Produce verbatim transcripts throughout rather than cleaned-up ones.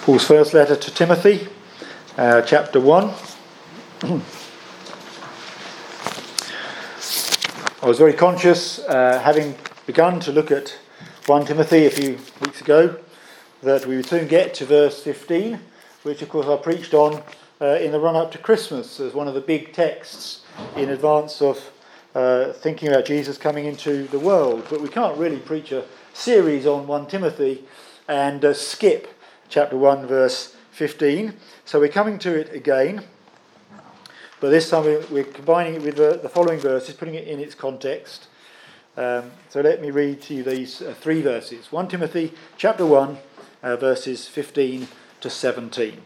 Paul's first letter to Timothy, uh, chapter one. I was very conscious, uh, having begun to look at First Timothy a few weeks ago, that we would soon get to verse fifteen, which of course I preached on uh, in the run-up to Christmas as one of the big texts in advance of uh, thinking about Jesus coming into the world. But we can't really preach a series on First Timothy and uh, skip chapter one, verse fifteen. So we're coming to it again. But this time we're combining it with the, the following verses, putting it in its context. Um, so let me read to you these uh, three verses. First Timothy chapter one, uh, verses fifteen to seventeen.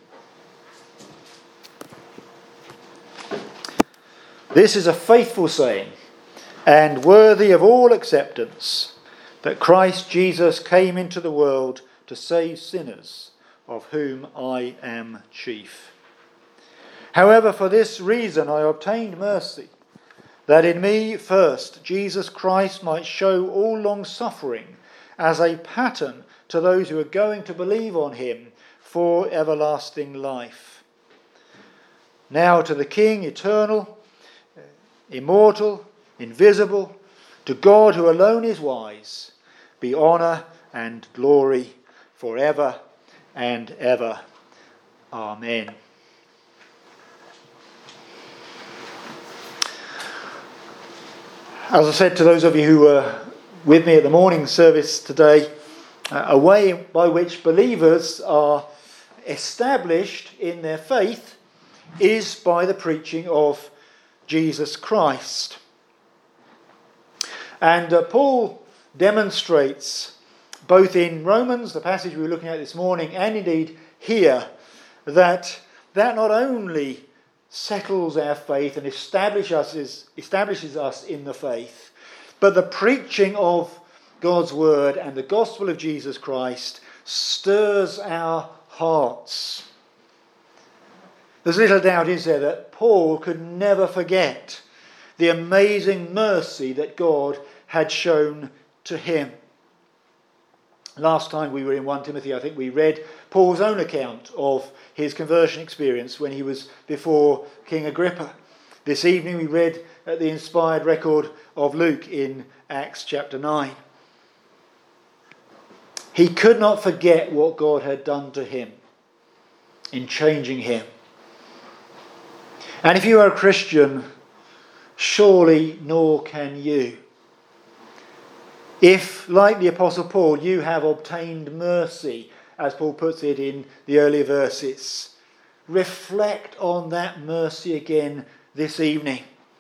This is a faithful saying, and worthy of all acceptance, that Christ Jesus came into the world to save sinners, of whom I am chief. However, for this reason I obtained mercy, that in me first Jesus Christ might show all long-suffering as a pattern to those who are going to believe on him for everlasting life. Now to the King, eternal, immortal, invisible, to God who alone is wise, be honour and glory forever and ever. Amen. As I said to those of you who were with me at the morning service today, uh, a way by which believers are established in their faith is by the preaching of Jesus Christ. And uh, Paul demonstrates, both in Romans, the passage we were looking at this morning, and indeed here, that that not only settles our faith and establishes us, establishes us in the faith, but the preaching of God's word and the gospel of Jesus Christ stirs our hearts. There's little doubt, is there, that Paul could never forget the amazing mercy that God had shown to him. Last time we were in First Timothy, I think we read Paul's own account of his conversion experience when he was before King Agrippa. This evening we read the inspired record of Luke in Acts chapter nine. He could not forget what God had done to him in changing him. And if you are a Christian, surely nor can you. If, like the Apostle Paul, you have obtained mercy, as Paul puts it in the earlier verses, reflect on that mercy again this evening.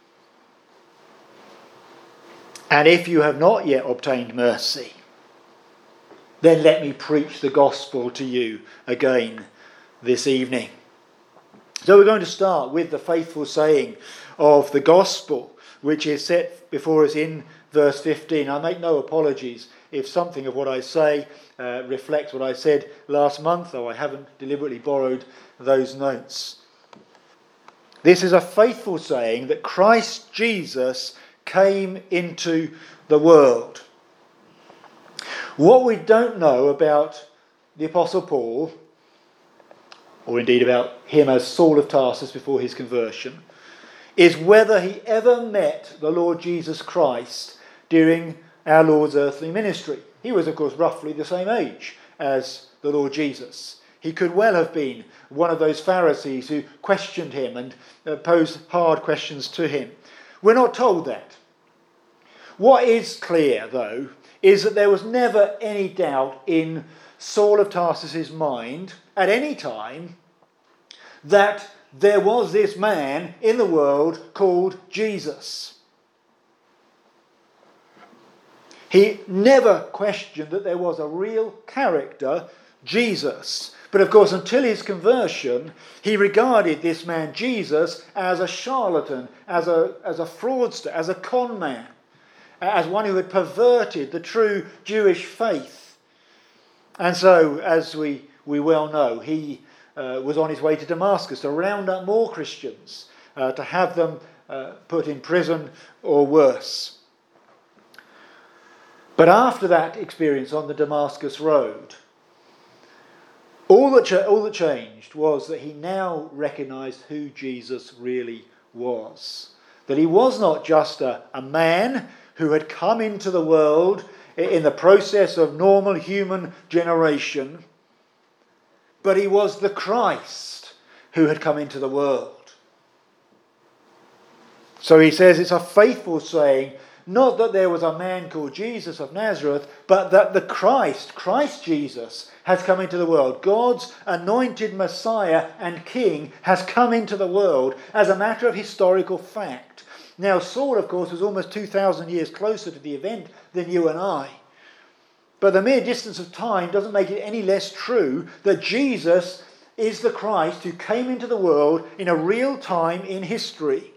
And if you have not yet obtained mercy, then let me preach the gospel to you again this evening. So we're going to start with the faithful saying of the gospel, which is set before us in verse fifteen. I make no apologies if something of what I say uh, reflects what I said last month, though I haven't deliberately borrowed those notes. This is a faithful saying that Christ Jesus came into the world. What we don't know about the Apostle Paul, or indeed about him as Saul of Tarsus before his conversion, is whether he ever met the Lord Jesus Christ during our Lord's earthly ministry. He was, of course, roughly the same age as the Lord Jesus. He could well have been one of those Pharisees who questioned him and uh, posed hard questions to him. We're not told that. What is clear, though, is that there was never any doubt in Saul of Tarsus' mind at any time that there was this man in the world called Jesus. He never questioned that there was a real character, Jesus. But of course, until his conversion, he regarded this man Jesus as a charlatan, as a, as a fraudster, as a con man, as one who had perverted the true Jewish faith. And so, as we, we well know, he uh, was on his way to Damascus to round up more Christians, uh, to have them uh, put in prison or worse. But after that experience on the Damascus road, All that, cha- all that changed was that he now recognised who Jesus really was. That he was not just a, a man who had come into the world in the process of normal human generation, but he was the Christ who had come into the world. So he says it's a faithful saying, not that there was a man called Jesus of Nazareth, but that the Christ, Christ Jesus, has come into the world. God's anointed Messiah and King has come into the world as a matter of historical fact. Now, Saul, of course, was almost two thousand years closer to the event than you and I. But the mere distance of time doesn't make it any less true that Jesus is the Christ who came into the world in a real time in history.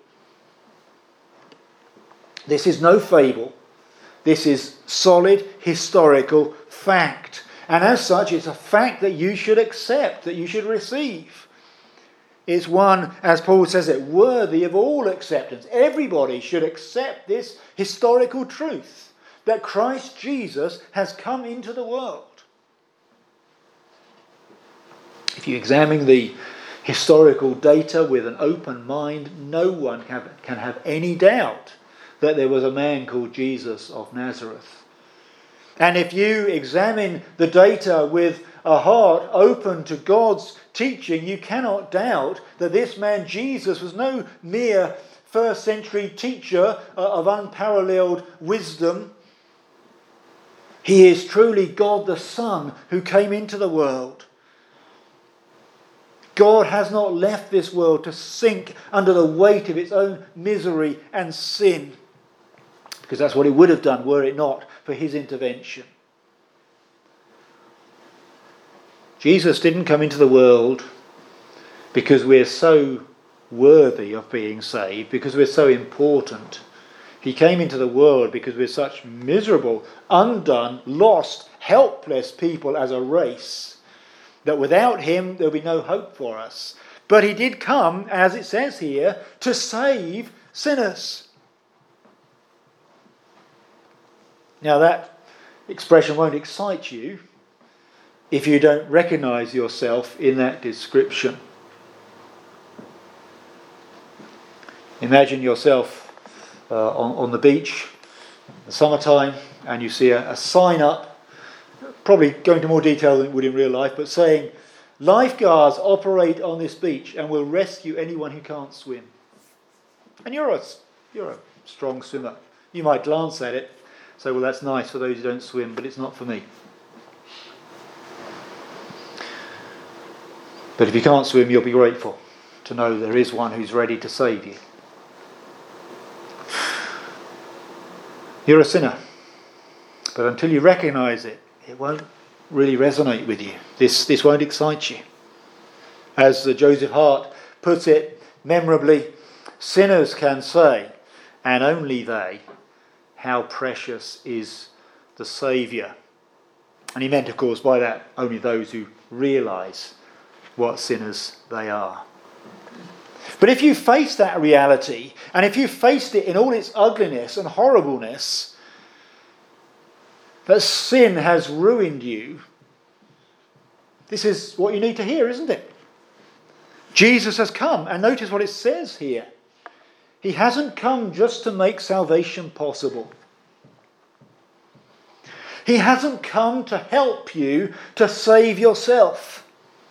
This is no fable. This is solid historical fact. And as such, it's a fact that you should accept, that you should receive. It's one, as Paul says it, worthy of all acceptance. Everybody should accept this historical truth, that Christ Jesus has come into the world. If you examine the historical data with an open mind, no one can have any doubt that there was a man called Jesus of Nazareth. And if you examine the data with a heart open to God's teaching, you cannot doubt that this man Jesus was no mere first century teacher of unparalleled wisdom. He is truly God the Son who came into the world. God has not left this world to sink under the weight of its own misery and sin, because that's what it would have done were it not for his intervention. Jesus didn't come into the world because we're so worthy of being saved, because we're so important. He came into the world because we're such miserable, undone, lost, helpless people as a race, that without him there'll be no hope for us. But he did come, as it says here, to save sinners. Now that expression won't excite you if you don't recognise yourself in that description. Imagine yourself uh, on, on the beach in the summertime, and you see a, a sign up, probably going into more detail than it would in real life, but saying, lifeguards operate on this beach and will rescue anyone who can't swim. And you're a, you're a strong swimmer. You might glance at it, say, well, that's nice for those who don't swim, but it's not for me. But if you can't swim, you'll be grateful to know there is one who's ready to save you. You're a sinner, but until you recognise it, it won't really resonate with you. This, this won't excite you. As Joseph Hart puts it memorably, sinners can say, and only they, how precious is the Saviour. And he meant, of course, by that only those who realise what sinners they are. But if you face that reality, and if you faced it in all its ugliness and horribleness, that sin has ruined you, this is what you need to hear, isn't it? Jesus has come, and notice what it says here. He hasn't come just to make salvation possible. He hasn't come to help you to save yourself.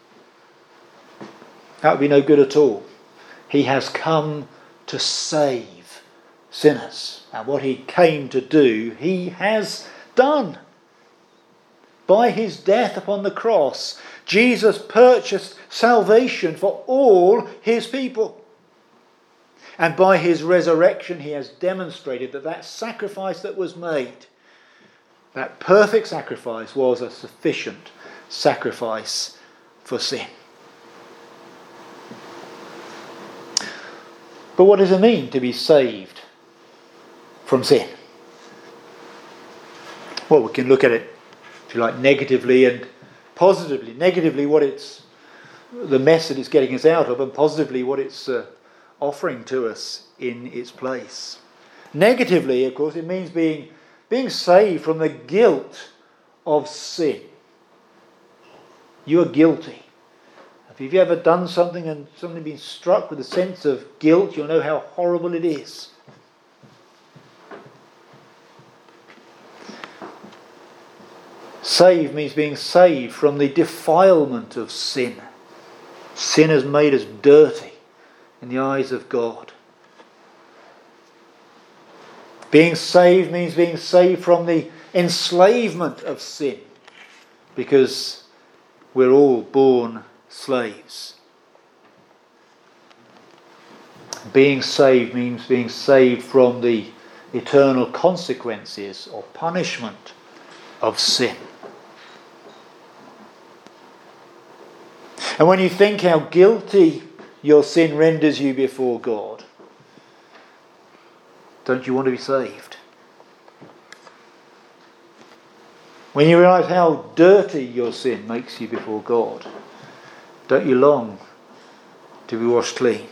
That would be no good at all. He has come to save sinners. And what he came to do, he has done. By his death upon the cross, Jesus purchased salvation for all his people. And by his resurrection, he has demonstrated that that sacrifice that was made, that perfect sacrifice, was a sufficient sacrifice for sin. But what does it mean to be saved from sin? Well, we can look at it, if you like, negatively and positively. Negatively, what it's, the mess that it's getting us out of, and positively what it's uh, offering to us in its place. Negatively, of course, it means being, being saved from the guilt of sin. You are guilty. If you've ever done something and suddenly been struck with a sense of guilt, you'll know how horrible it is. Saved means being saved from the defilement of sin. Sin has made us dirty in the eyes of God. Being saved means being saved from the enslavement of sin, because we're all born slaves. Being saved means being saved from the eternal consequences or punishment of sin. And when you think how guilty your sin renders you before God, don't you want to be saved? When you realise how dirty your sin makes you before God, don't you long to be washed clean?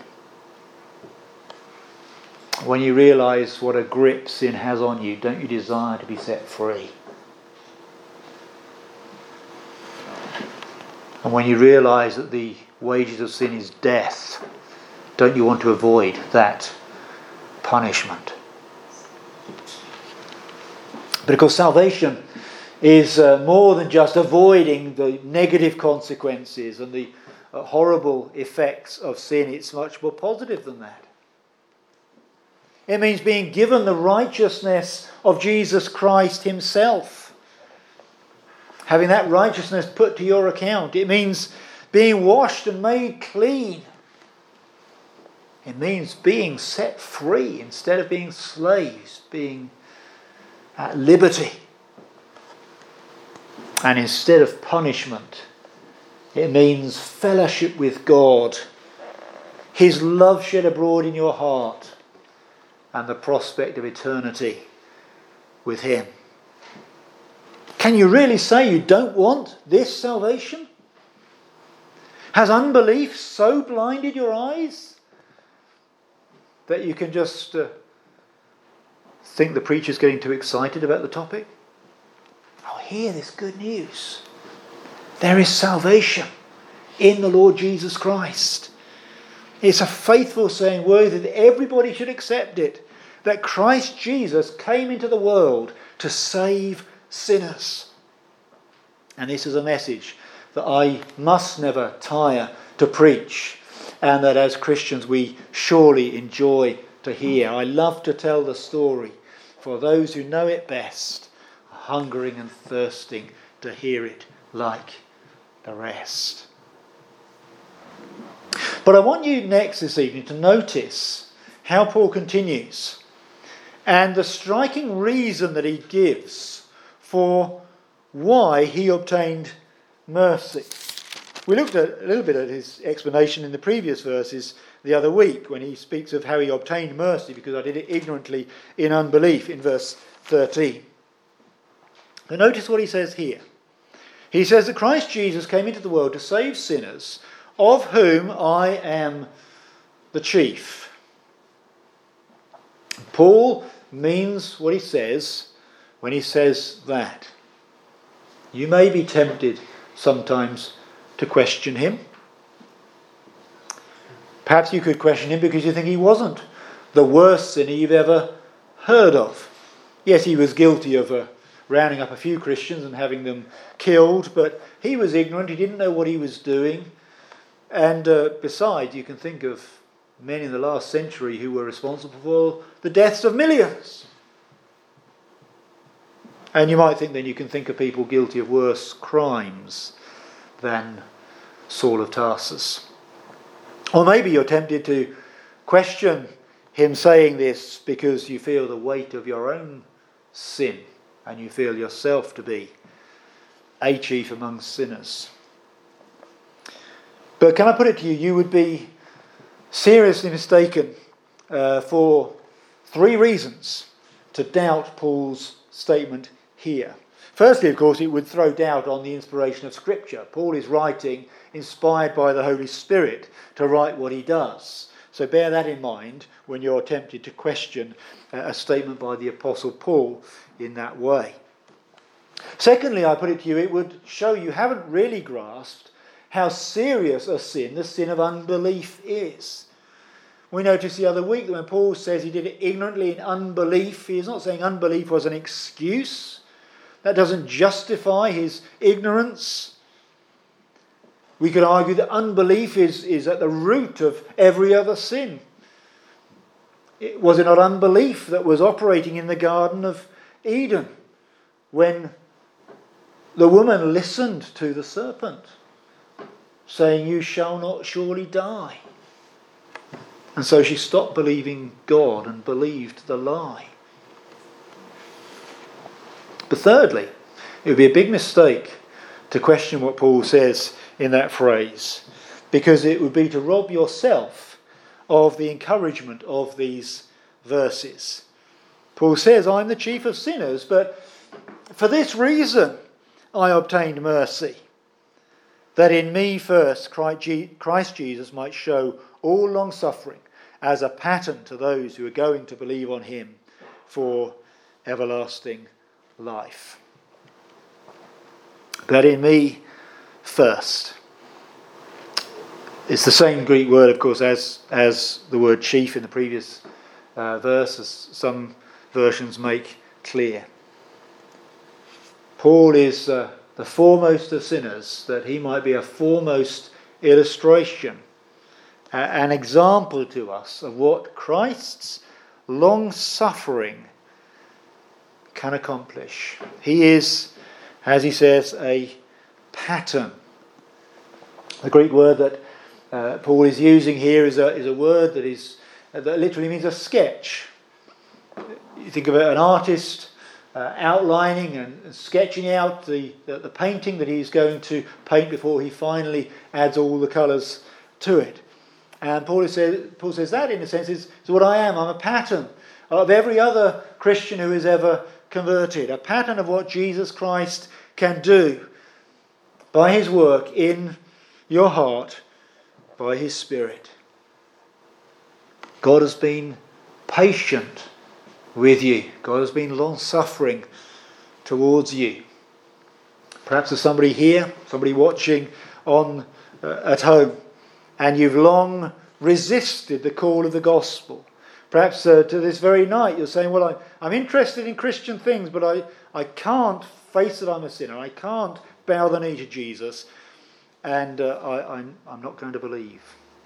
When you realise what a grip sin has on you, don't you desire to be set free? And when you realise that the wages of sin is death, don't you want to avoid that punishment? But of course, salvation is uh, more than just avoiding the negative consequences and the uh, horrible effects of sin. It's much more positive than that. It means being given the righteousness of Jesus Christ himself. Having that righteousness put to your account. It means being washed and made clean. It means being set free instead of being slaves, being at liberty. And instead of punishment, it means fellowship with God, his love shed abroad in your heart, and the prospect of eternity with him. Can you really say you don't want this salvation? Has unbelief so blinded your eyes that you can just uh, think the preacher's getting too excited about the topic? Oh, hear this good news. There is salvation in the Lord Jesus Christ. It's a faithful saying, worthy that everybody should accept it, that Christ Jesus came into the world to save sinners. And this is a message that I must never tire to preach, and that as Christians we surely enjoy to hear. I love to tell the story, for those who know it best are hungering and thirsting to hear it like the rest. But I want you next this evening to notice how Paul continues, and the striking reason that he gives for why he obtained mercy. We looked at a little bit at his explanation in the previous verses the other week when he speaks of how he obtained mercy because I did it ignorantly in unbelief in verse thirteen. But notice what he says here. He says that Christ Jesus came into the world to save sinners, of whom I am the chief. Paul means what he says when he says that. You may be tempted sometimes to question him. Perhaps you could question him because you think he wasn't the worst sinner you've ever heard of. Yes, he was guilty of uh, rounding up a few Christians and having them killed, but he was ignorant, he didn't know what he was doing. And uh, besides, you can think of men in the last century who were responsible for the deaths of millions. And you might think then you can think of people guilty of worse crimes than Saul of Tarsus. Or maybe you're tempted to question him saying this because you feel the weight of your own sin and you feel yourself to be a chief among sinners. But can I put it to you, you would be seriously mistaken uh, for three reasons to doubt Paul's statement here. Firstly, of course, it would throw doubt on the inspiration of Scripture. Paul is writing inspired by the Holy Spirit to write what he does. So bear that in mind when you're tempted to question a statement by the Apostle Paul in that way. Secondly, I put it to you, it would show you haven't really grasped how serious a sin the sin of unbelief is. We noticed the other week that when Paul says he did it ignorantly in unbelief, he is not saying unbelief was an excuse. That doesn't justify his ignorance. We could argue that unbelief is, is at the root of every other sin. It, was it not unbelief that was operating in the Garden of Eden when the woman listened to the serpent, saying, "You shall not surely die"? And so she stopped believing God and believed the lie. But thirdly, it would be a big mistake to question what Paul says in that phrase, because it would be to rob yourself of the encouragement of these verses. Paul says, "I'm the chief of sinners, but for this reason I obtained mercy, that in me first Christ Jesus might show all long-suffering as a pattern to those who are going to believe on him for everlasting life." That in me first. It's the same Greek word, of course, as, as the word chief in the previous uh, verse, as some versions make clear. Paul is uh, the foremost of sinners, that he might be a foremost illustration, uh, an example to us of what Christ's long-suffering can accomplish. He is, as he says, a pattern. The Greek word that uh, Paul is using here is a, is a word that is uh, that literally means a sketch. You think of it, an artist uh, outlining and sketching out the, the, the painting that he's going to paint before he finally adds all the colours to it. And Paul says, Paul says that, in a sense, is, is what I am. I'm a pattern of every other Christian who is ever converted, a pattern of what Jesus Christ can do by his work in your heart, by his Spirit. God has been patient with you. God has been long-suffering towards you. Perhaps there's somebody here, somebody watching on uh, at home, and you've long resisted the call of the gospel. Perhaps uh, to this very night you're saying, well, I, I'm interested in Christian things, but I, I can't face that I'm a sinner. I can't bow the knee to Jesus, and uh, I, I'm, I'm not going to believe.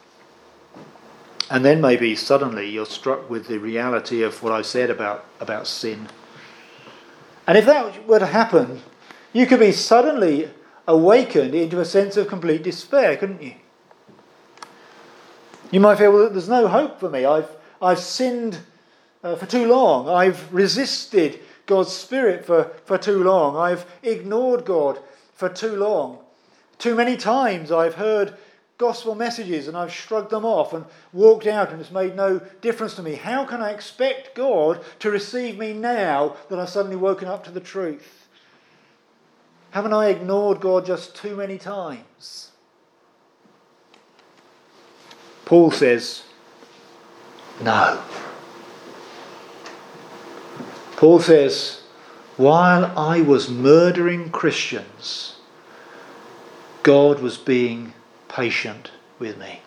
And then maybe suddenly you're struck with the reality of what I said about, about sin. And if that were to happen, you could be suddenly awakened into a sense of complete despair, couldn't you? You might feel, well, there's no hope for me. I've I've sinned uh, for too long. I've resisted God's Spirit for, for too long. I've ignored God for too long. Too many times I've heard gospel messages and I've shrugged them off and walked out, and it's made no difference to me. How can I expect God to receive me now that I've suddenly woken up to the truth? Haven't I ignored God just too many times? Paul says, no. Paul says, while I was murdering Christians, God was being patient with me.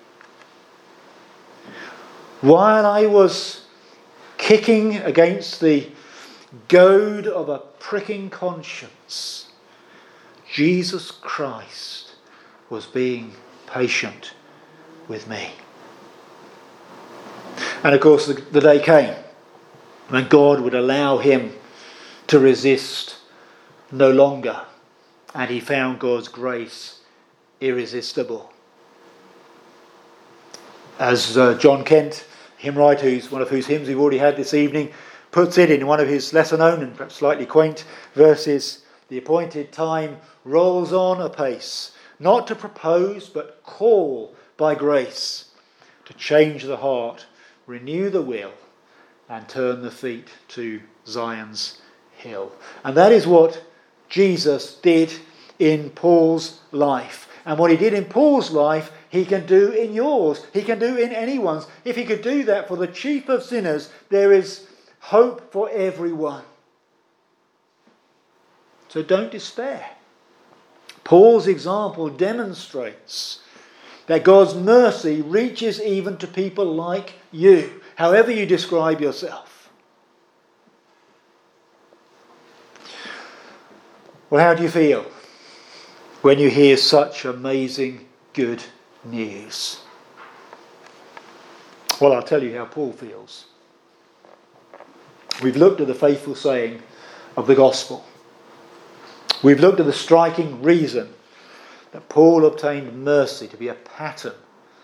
While I was kicking against the goad of a pricking conscience, Jesus Christ was being patient with me. And of course the, the day came when God would allow him to resist no longer, and he found God's grace irresistible. As uh, John Kent, hymn writer, who's one of whose hymns we've already had this evening, puts it in one of his lesser known and perhaps slightly quaint verses, the appointed time rolls on apace, not to propose but call by grace, to change the heart, renew the will, and turn the feet to Zion's hill. And that is what Jesus did in Paul's life. And what he did in Paul's life, he can do in yours. He can do in anyone's. If he could do that for the chief of sinners, there is hope for everyone. So don't despair. Paul's example demonstrates that God's mercy reaches even to people like you, however you describe yourself. Well, how do you feel when you hear such amazing good news? Well, I'll tell you how Paul feels. We've looked at the faithful saying of the gospel. We've looked at the striking reason that Paul obtained mercy to be a pattern.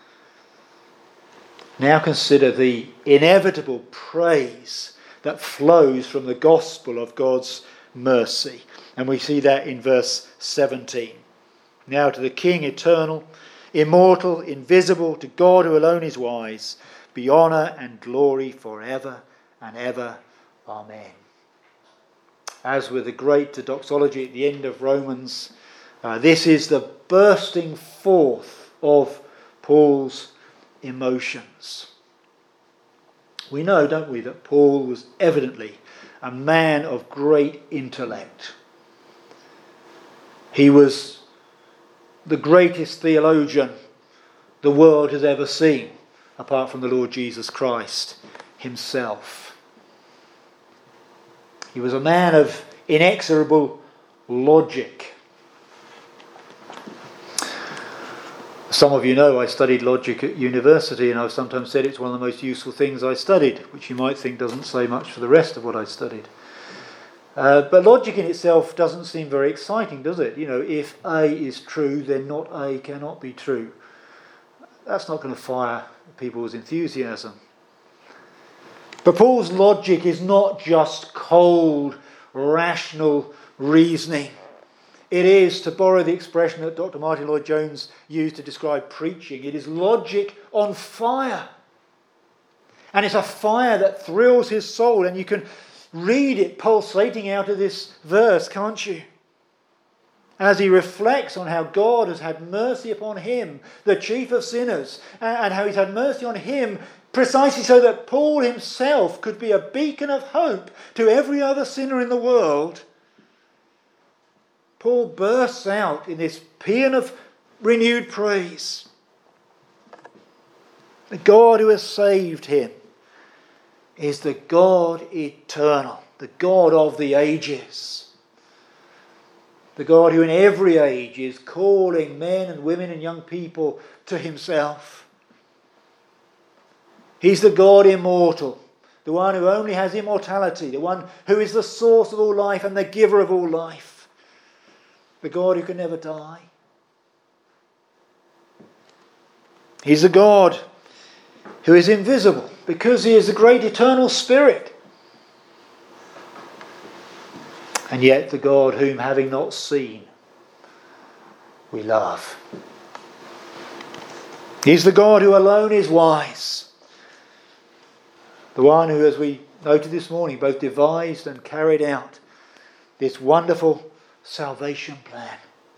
Now consider the inevitable praise that flows from the gospel of God's mercy. And we see that in verse seventeen. Now to the King eternal, immortal, invisible, to God who alone is wise, be honour and glory forever and ever. Amen. As with the great doxology at the end of Romans, uh, this is the bursting forth of Paul's emotions. We know, don't we, that Paul was evidently a man of great intellect. He was the greatest theologian the world has ever seen, apart from the Lord Jesus Christ himself. He was a man of inexorable logic. Some of you know I studied logic at university, and I've sometimes said it's one of the most useful things I studied, which you might think doesn't say much for the rest of what I studied. Uh, but logic in itself doesn't seem very exciting, does it? You know, if A is true, then not A cannot be true. That's not going to fire people's enthusiasm. But Paul's logic is not just cold, rational reasoning. It is, to borrow the expression that Doctor Martin Lloyd-Jones used to describe preaching, it is logic on fire. And it's a fire that thrills his soul, and you can read it pulsating out of this verse, can't you? As he reflects on how God has had mercy upon him, the chief of sinners, and how he's had mercy on him precisely so that Paul himself could be a beacon of hope to every other sinner in the world. Paul bursts out in this paean of renewed praise. The God who has saved him is the God eternal, the God of the ages. The God who in every age is calling men and women and young people to himself. He's the God immortal, the one who only has immortality, the one who is the source of all life and the giver of all life. The God who can never die. He's the God who is invisible because he is the great eternal Spirit. And yet the God whom, having not seen, we love. He's the God who alone is wise. The one who, as we noted this morning, both devised and carried out this wonderful salvation plan.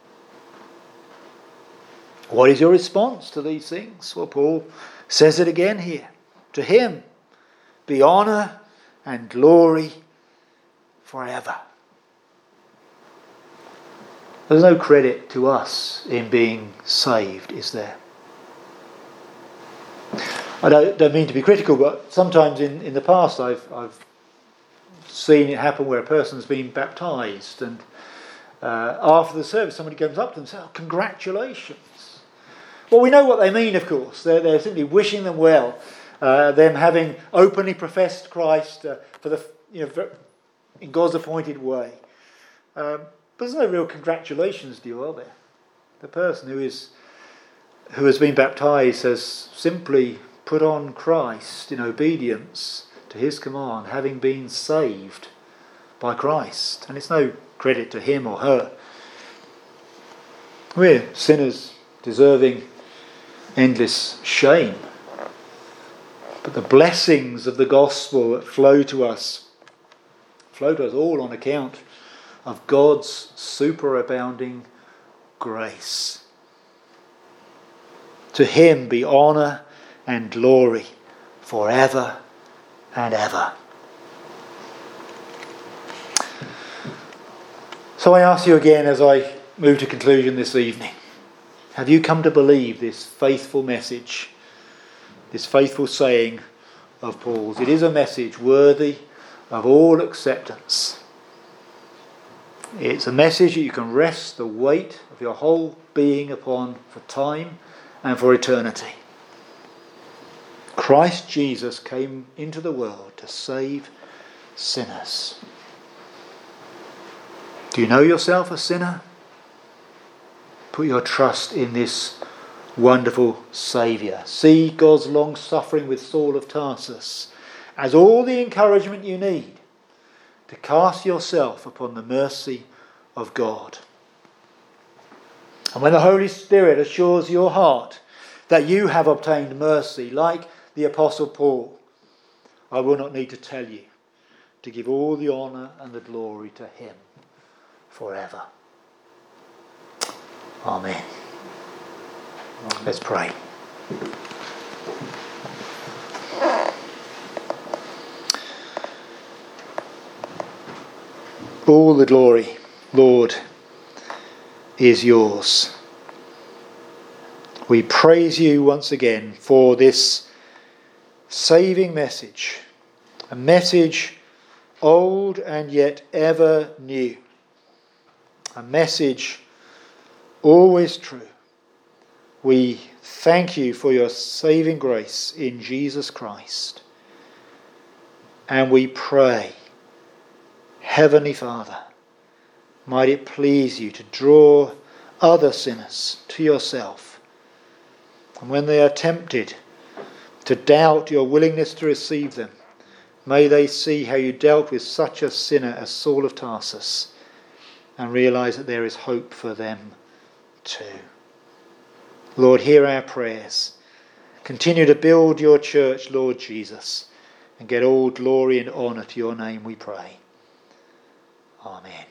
What is your response to these things? Well, Paul says it again here. To him be honour and glory forever. There's no credit to us in being saved, is there? I don't, don't mean to be critical, but sometimes in, in the past I've, I've seen it happen where a person's been baptised, and uh, after the service somebody comes up to them and says, oh, congratulations. Well, we know what they mean, of course. They're, they're simply wishing them well, uh, them having openly professed Christ uh, for the you know in God's appointed way. Um, but there's no real congratulations due, are there? The person who is who has been baptised has simply put on Christ in obedience to his command, having been saved by Christ. And it's no credit to him or her. We're sinners deserving endless shame. But the blessings of the gospel that flow to us, flow to us all on account of God's superabounding grace. To him be honour and glory forever and ever. So I ask you again as I move to conclusion this evening, have you come to believe this faithful message, this faithful saying of Paul's? It is a message worthy of all acceptance. It's a message that you can rest the weight of your whole being upon for time and for eternity. Christ Jesus came into the world to save sinners. Do you know yourself a sinner? Put your trust in this wonderful Saviour. See God's long suffering with Saul of Tarsus as all the encouragement you need to cast yourself upon the mercy of God. And when the Holy Spirit assures your heart that you have obtained mercy, like the Apostle Paul, I will not need to tell you to give all the honour and the glory to him forever. Amen. Amen. Let's pray. All the glory, Lord, is yours. We praise you once again for this saving message, a message old and yet ever new, a message always true. We thank you for your saving grace in Jesus Christ, and we pray, Heavenly Father, might it please you to draw other sinners to yourself, and when they are tempted to doubt your willingness to receive them, may they see how you dealt with such a sinner as Saul of Tarsus and realise that there is hope for them too. Lord, hear our prayers. Continue to build your church, Lord Jesus, and get all glory and honour to your name, we pray. Amen.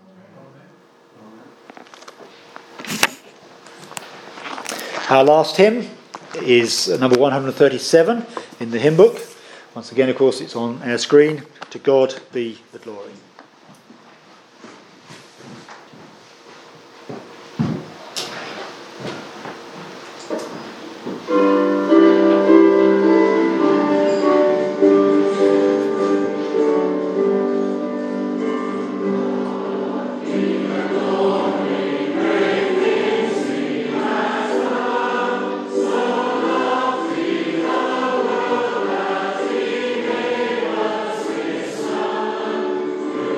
Our last hymn is number one hundred thirty-seven in the hymn book. Once again, of course, it's on our screen. To God be the glory. Thank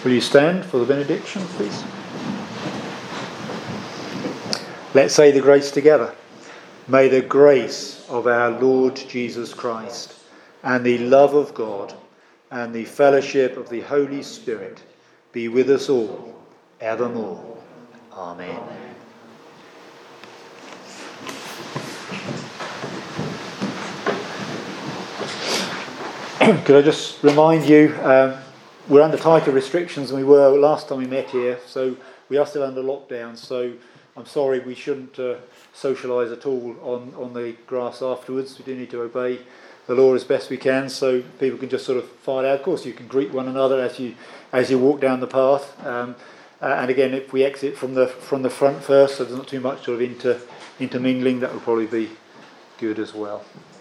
Will you stand for the benediction, please? Let's say the grace together. May the grace of our Lord Jesus Christ and the love of God and the fellowship of the Holy Spirit be with us all evermore. Amen. Could I just remind you, um, we're under tighter restrictions than we were last time we met here, so we are still under lockdown, so I'm sorry we shouldn't uh, socialise at all on, on the grass afterwards. We do need to obey the law as best we can, so people can just sort of file out. Of course, you can greet one another as you as you walk down the path, um, uh, and again, if we exit from the from the front first, so there's not too much sort of inter intermingling, that would probably be good as well.